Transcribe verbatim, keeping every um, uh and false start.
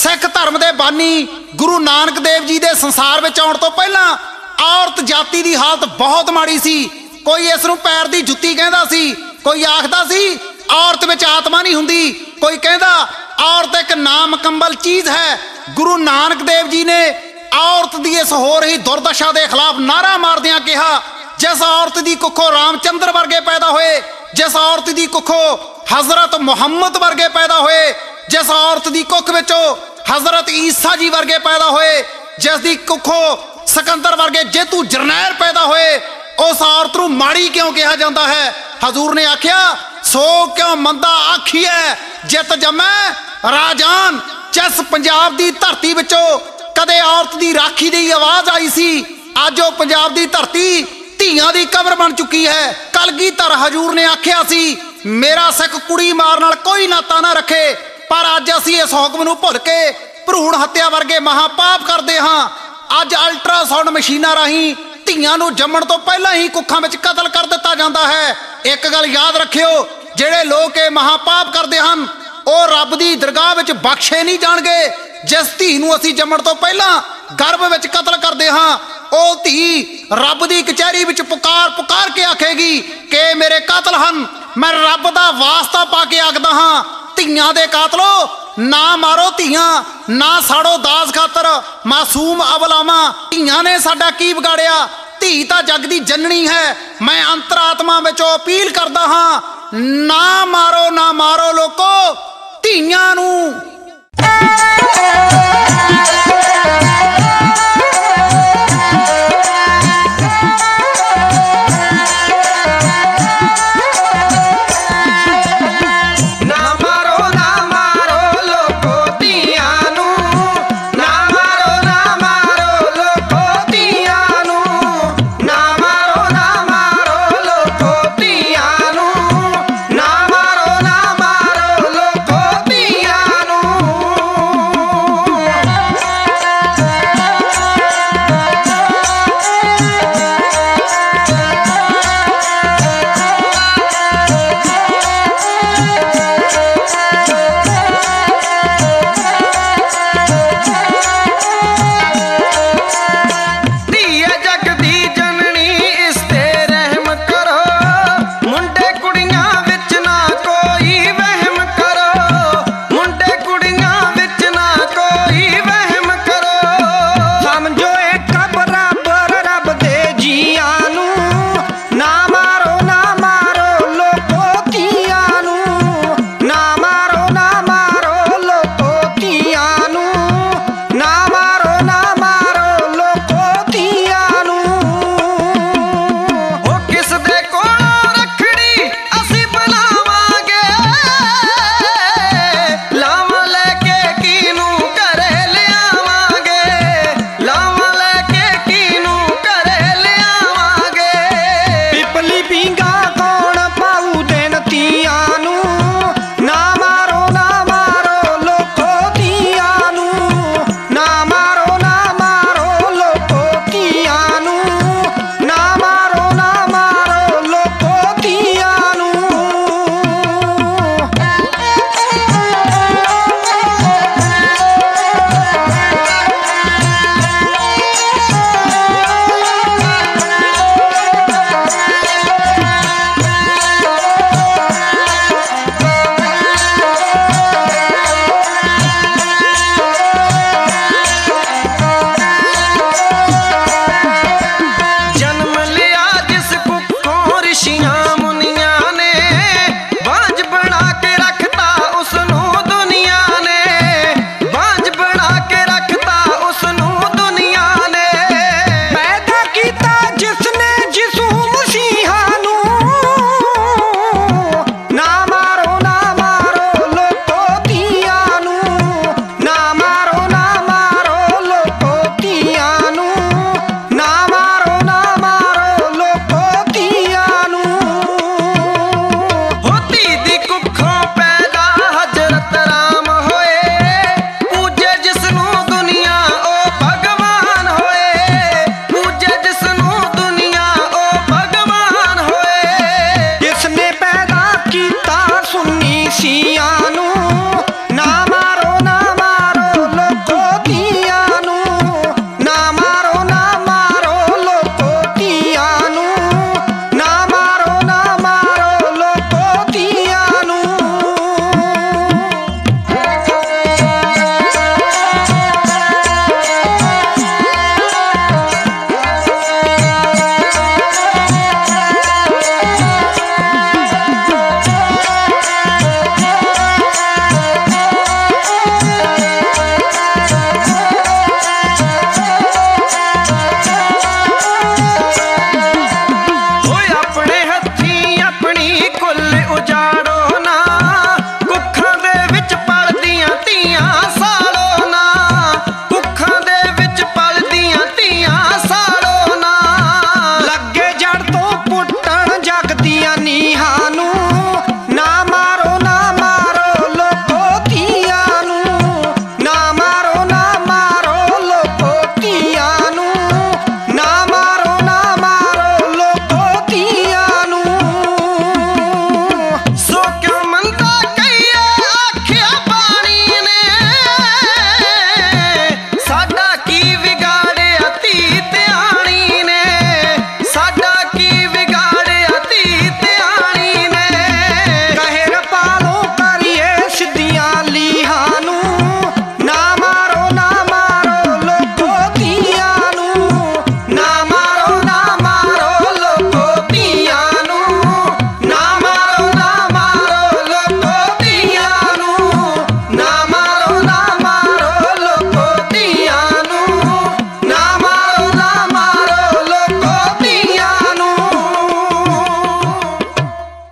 सिख धर्म के बानी गुरु नानक देव जी के संसार में आने तो पहला औरत जाति की हालत बहुत माड़ी सी। कोई इस नूं पैर की जुत्ती कहता सी, कोई आखदा सी औरत में आत्मा नहीं हुंदी, कोई कहता औरत एक नामुकम्मल चीज़ है। गुरु नानक देव जी ने औरत की इस हो रही दुर्दशा के खिलाफ नारा मारदियां कहा, जिस औरत की कुखों रामचंद्र वर्गे पैदा हुए, जिस औरत की कुखों हजरत मुहम्मद वर्गे पैदा हुए, जिस औरत की कुख विचों हजरत ईसा जी वर्गे पैदा हुए, जिसकी कुखों सिकंदर वर्गे जेतू जरनैल पैदा हुए, उस औरत नूं माड़ी क्यों कहा जाता है? हजूर ने आख्या, सो क्यों मंदा आखिए जित जमै राजान। जिस पंजाब की धरती विचों कदे औरत की राखी की आवाज़ आई सी, अज वो पंजाब की धरती धीआं दी कबर बन चुकी है। कलगीधर हजूर ने आख्या सी, मेरा सिख कुड़ी मार नाल कोई नाता ना रखे, पर अज असीं इस हुक्म नूं भुल के भरूण हत्या वर्गे महापाप करते हाँ। अज अल्ट्रासाउंड मशीनां राहीं धीआं नूं जम्मण तो पहला ही कुखां विच कतल कर दिता जाता है। एक गल याद रखियो, जिहड़े लोग ये महापाप करते हैं वो रब की दरगाह विच बख्शे नहीं जाणगे। जिस धी नूं असीं जम्मण तो पहला गर्भ विच कतल करते हाँ, वो धी रब की कचहरी विच पुकार पुकार के आखेगी कि मेरे कातल हन। मैं रब का वास्ता पा के आखदा हाँ, धीआं दे कातलो ना मारो धीआं, ना साड़ो दास खातर मासूम अबलावां। धीआं ने साडा की बिगाड़िया? धी तां जग दी जननी है। मैं अंतरात्मा विचों अपील करदा हाँ, ना मारो ना मारो लोको धीआं नूं।